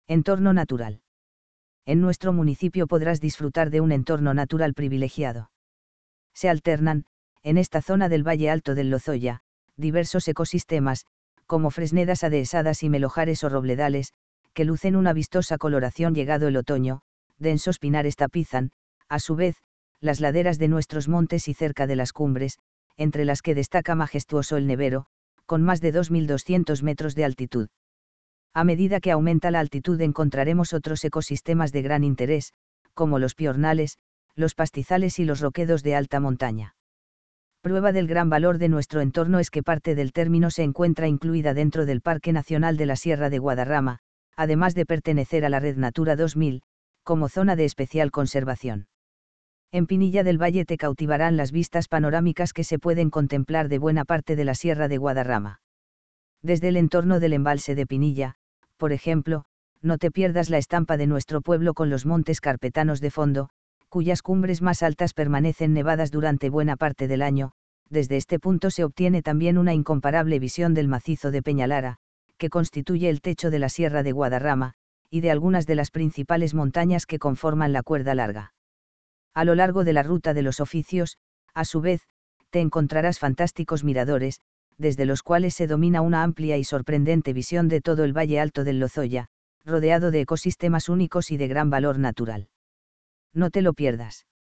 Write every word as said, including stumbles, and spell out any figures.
Entorno natural. En nuestro municipio podrás disfrutar de un entorno natural privilegiado. Se alternan, en esta zona del Valle Alto del Lozoya, diversos ecosistemas, como fresnedas adhesadas y melojares o robledales, que lucen una vistosa coloración llegado el otoño, densos pinares tapizan, a su vez, las laderas de nuestros montes y cerca de las cumbres, entre las que destaca majestuoso el Nevero, con más de dos mil doscientos metros de altitud. A medida que aumenta la altitud encontraremos otros ecosistemas de gran interés, como los piornales, los pastizales y los roquedos de alta montaña. Prueba del gran valor de nuestro entorno es que parte del término se encuentra incluida dentro del Parque Nacional de la Sierra de Guadarrama, además de pertenecer a la Red Natura dos mil, como zona de especial conservación. En Pinilla del Valle te cautivarán las vistas panorámicas que se pueden contemplar de buena parte de la Sierra de Guadarrama. Desde el entorno del embalse de Pinilla, por ejemplo, no te pierdas la estampa de nuestro pueblo con los montes carpetanos de fondo, cuyas cumbres más altas permanecen nevadas durante buena parte del año. Desde este punto se obtiene también una incomparable visión del macizo de Peñalara, que constituye el techo de la Sierra de Guadarrama, y de algunas de las principales montañas que conforman la cuerda larga. A lo largo de la ruta de los oficios, a su vez, te encontrarás fantásticos miradores, desde los cuales se domina una amplia y sorprendente visión de todo el Valle Alto del Lozoya, rodeado de ecosistemas únicos y de gran valor natural. No te lo pierdas.